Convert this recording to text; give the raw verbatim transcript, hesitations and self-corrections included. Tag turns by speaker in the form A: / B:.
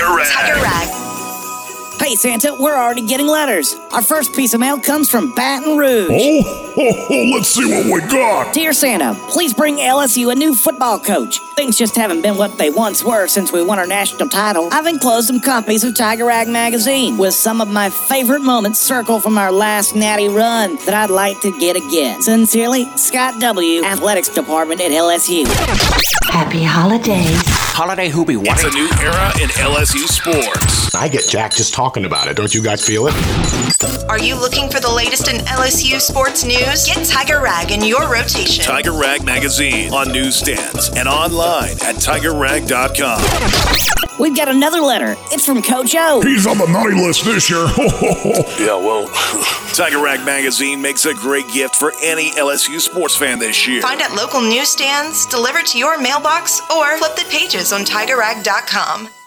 A: Tiger Rag.
B: Tiger Rag.
C: Hey, Santa, we're already getting letters. Our first piece of mail comes from Baton Rouge.
A: Oh, ho, ho, let's see what we got.
C: Dear Santa, please bring L S U a new football coach. Things just haven't been what they once were since we won our national title. I've enclosed some copies of Tiger Rag magazine with some of my favorite moments circled from our last natty run that I'd like to get again. Sincerely, Scott W., Athletics Department at L S U.
D: Happy holidays.
E: Holiday Hoopy.
A: It's a new era in L S U sports.
F: I get jacked just talking about it. Don't you guys feel it?
B: Are you looking for the latest in L S U sports news? Get Tiger Rag in your rotation.
A: Tiger Rag magazine on newsstands and online at tiger rag dot com.
C: We've got another letter. It's from Coach O.
A: He's on the naughty list this year. Yeah, well, Tiger Rag magazine makes a great gift for any L S U sports fan this year.
B: Find at local newsstands, delivered to your mailbox, or flip the pages on tiger rag dot com.